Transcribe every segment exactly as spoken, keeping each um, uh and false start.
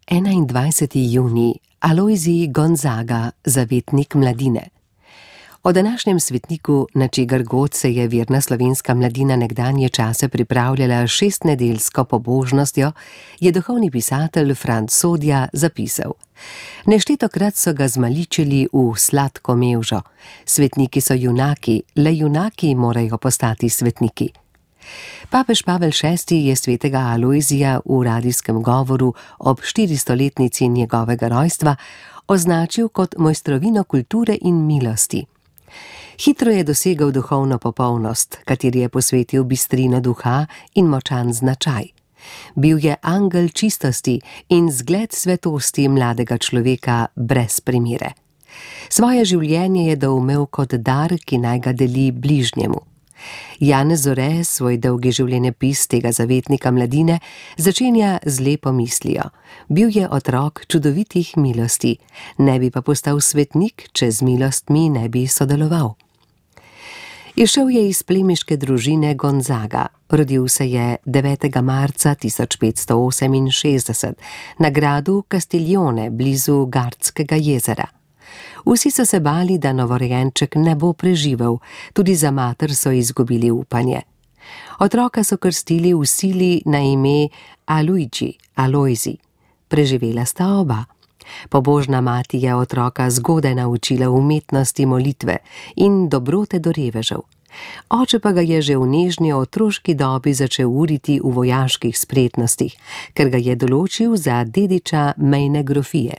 enaindvajseti junij, Alojzij Gonzaga, zavetnik mladine. O današnjem svetniku, na čigar god se je verna slovenska mladina nekdanje čase pripravljala šestnedeljsko pobožnostjo, je duhovni pisatelj Franc Sodja zapisal: Neštetokrat so ga zmaličili v sladko mevžo. Svetniki so junaki, le junaki morajo postati svetniki. Papež Pavel šesti je svetega Alojzija v radijskem govoru ob štiristoletnici njegovega rojstva označil kot mojstrovino kulture in milosti. Hitro je dosegal duhovno popolnost, kateri je posvetil bistrino duha in močan značaj. Bil je angel čistosti in zgled svetosti mladega človeka brez primere. Svoje življenje je doumel kot dar, ki naj ga deli bližnjemu. Janez Zore svoj dolgi življenjepis tega zavetnika mladine začenja z lepo mislijo: bil je otrok čudovitih milosti, ne bi pa postal svetnik, če z milostmi ne bi sodeloval. Izšel je iz plemiške družine Gonzaga. Rodil se je devetega marca tisoč petsto oseminšestdeset na gradu Castiglione blizu Gardskega jezera. Vsi so se bali, da novorojenček ne bo preživel, tudi za mater so izgubili upanje. Otroka so krstili v sili na ime Alojzij, Alojzij. Preživela sta oba. Pobožna mati je otroka zgodaj naučila umetnosti molitve in dobrote do revežev. Oče pa ga je že v nežni otroški dobi začel uriti v vojaških spretnostih, ker ga je določil za dediča mejne grofije.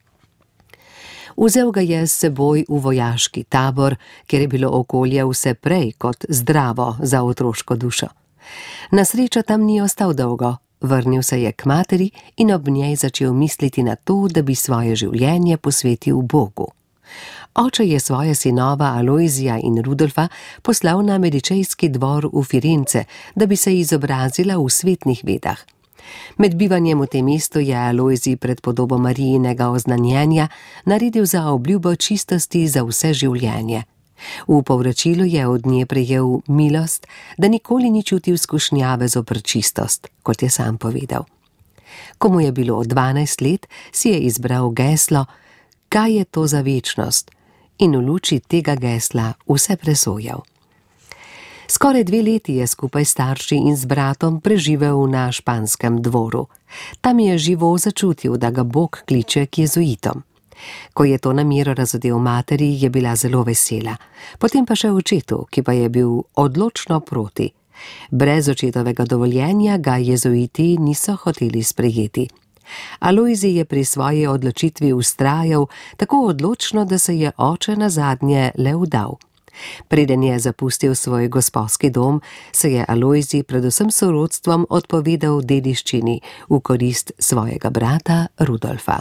Vzel ga je s seboj v vojaški tabor, kjer je bilo okolje vse prej kot zdravo za otroško dušo. Na srečo tam ni ostal dolgo, vrnil se je k materi in ob njej začel misliti na to, da bi svoje življenje posvetil Bogu. Oče je svoje sinova Alojzija in Rudolfa poslal na medičejski dvor v Firence, da bi se izobrazila v svetnih vedah. Med bivanjem v tem mestu je Alojzij pred podobo Marijinega oznanjenja naredil za obljubo čistosti za vse življenje. V povračilu je od nje prejel milost, da nikoli ni čutil skušnjave zoper čistost, kot je sam povedal. Ko mu je bilo dvanajst let, si je izbral geslo: kaj je to za večnost, in v luči tega gesla vse presojal. Skoraj dve leti je skupaj s starši in z bratom preživel na španskem dvoru. Tam je živo začutil, da ga Bog kliče k jezuitom. Ko je to namero razodel materi, je bila zelo vesela. Potem pa še očetu, ki pa je bil odločno proti. Brez očetovega dovoljenja ga jezuiti niso hoteli sprejeti. Alojzij je pri svoji odločitvi vztrajal tako odločno, da se je oče nazadnje le vdal. Preden je zapustil svoj gosposki dom, se je Alojzij predvsem sorodstvom odpovedal dediščini v korist svojega brata Rudolfa.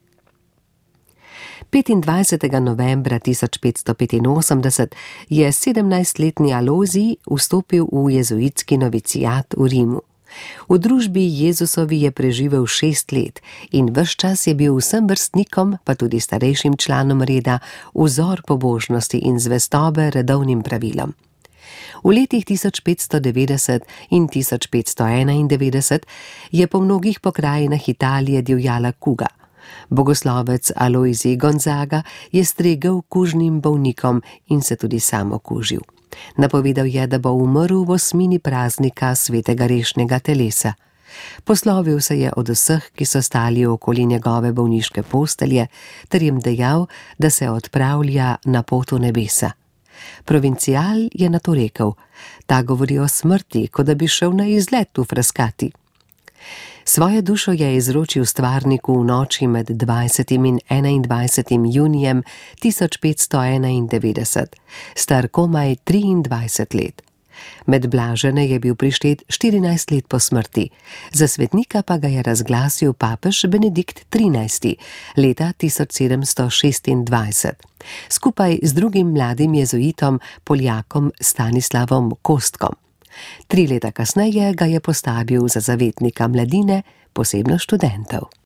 petindvajsetega novembra tisoč petsto petinosemdeset je sedemnajstletni Alojzij vstopil v jezuitski noviciat v Rimu. V družbi Jezusovi je preživel šest let in ves čas je bil vsem vrstnikom, pa tudi starejšim članom reda, vzor pobožnosti in zvestobe redovnim pravilom. V letih tisoč petsto devetdeset in tisoč petsto enaindevetdeset je po mnogih pokrajinah Italije divjala kuga. Bogoslovec Alojzij Gonzaga je stregel kužnim bolnikom in se tudi sam okužil. Napovedal je, da bo umrl v osmini praznika svetega rešnega telesa. Poslovil se je od vseh, ki so stali okoli njegove bolniške postelje, ter jim dejal, da se odpravlja na pot v nebesa. Provincial je nato rekel: ta govori o smrti, kot da bi šel na izlet v Frascati. Svojo dušo je izročil stvarniku v noči med dvajsetim in enaindvajsetim junijem tisoč petsto enaindevetdeset, star komaj triindvajset let. Med blažene je bil prištet štirinajst let po smrti, za svetnika pa ga je razglasil papež Benedikt trinajsti leta tisoč sedemsto šestindvajset, skupaj z drugim mladim jezuitom, Poljakom Stanislavom Kostkom. Tri leta kasneje ga je postavil za zavetnika mladine, posebno študentov.